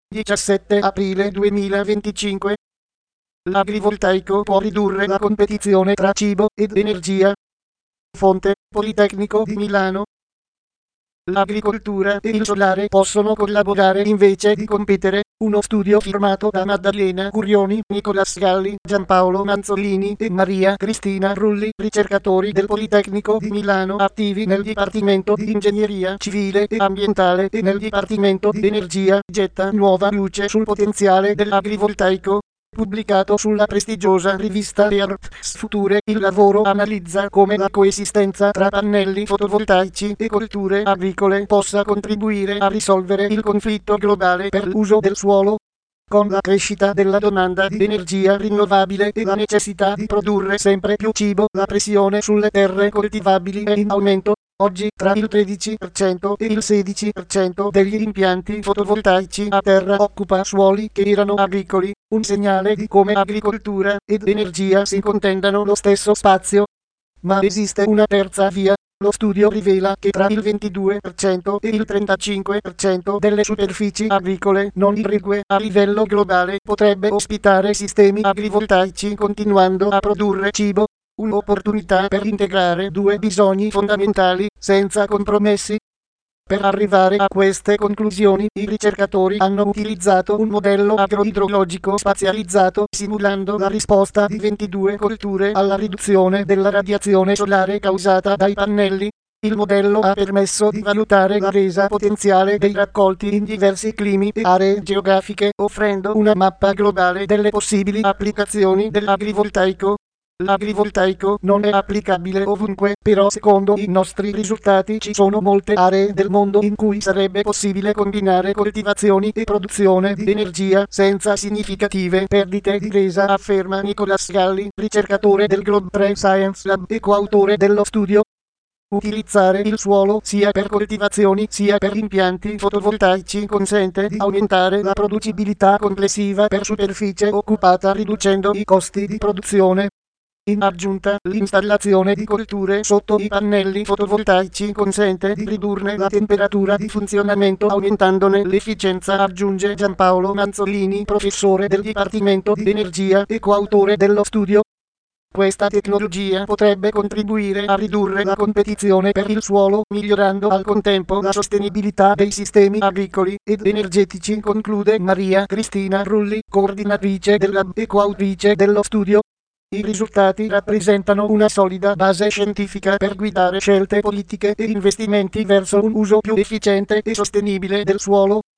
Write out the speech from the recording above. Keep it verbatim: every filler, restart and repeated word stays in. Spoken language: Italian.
diciassette aprile duemilaventicinque. L'agrivoltaico può ridurre la competizione tra cibo ed energia. Fonte: Politecnico di Milano. L'agricoltura e il solare possono collaborare invece di competere. Uno studio firmato da Maddalena Curioni, Nicolas Galli, Giampaolo Manzolini e Maria Cristina Rulli, ricercatori del Politecnico di Milano attivi nel Dipartimento di Ingegneria Civile e Ambientale e nel Dipartimento di Energia, getta nuova luce sul potenziale dell'agrivoltaico. Pubblicato sulla prestigiosa rivista Earth Future, il lavoro analizza come la coesistenza tra pannelli fotovoltaici e colture agricole possa contribuire a risolvere il conflitto globale per l'uso del suolo. Con la crescita della domanda di energia rinnovabile e la necessità di produrre sempre più cibo, la pressione sulle terre coltivabili è in aumento. Oggi tra il tredici per cento e il sedici per cento degli impianti fotovoltaici a terra occupa suoli che erano agricoli, un segnale di come agricoltura ed energia si contendano lo stesso spazio. Ma esiste una terza via. Lo studio rivela che tra il ventidue per cento e il trentacinque per cento delle superfici agricole non irrigue a livello globale potrebbe ospitare sistemi agrivoltaici continuando a produrre cibo. Un'opportunità per integrare due bisogni fondamentali, senza compromessi. Per arrivare a queste conclusioni, i ricercatori hanno utilizzato un modello agroidrologico spazializzato, simulando la risposta di ventidue colture alla riduzione della radiazione solare causata dai pannelli. Il modello ha permesso di valutare la resa potenziale dei raccolti in diversi climi e aree geografiche, offrendo una mappa globale delle possibili applicazioni dell'agrivoltaico. L'agrivoltaico non è applicabile ovunque, però secondo i nostri risultati ci sono molte aree del mondo in cui sarebbe possibile combinare coltivazioni e produzione di energia senza significative perdite di resa, afferma Nicolas Galli, ricercatore del Globe tre Science Lab e coautore dello studio. Utilizzare il suolo sia per coltivazioni sia per impianti fotovoltaici consente di aumentare la producibilità complessiva per superficie occupata riducendo i costi di produzione. In aggiunta, l'installazione di colture sotto i pannelli fotovoltaici consente di ridurne la temperatura di funzionamento aumentandone l'efficienza, aggiunge Giampaolo Manzolini, professore del Dipartimento di Energia e coautore dello studio. Questa tecnologia potrebbe contribuire a ridurre la competizione per il suolo, migliorando al contempo la sostenibilità dei sistemi agricoli ed energetici, conclude Maria Cristina Rulli, coordinatrice del lab e coautrice dello studio. I risultati rappresentano una solida base scientifica per guidare scelte politiche e investimenti verso un uso più efficiente e sostenibile del suolo.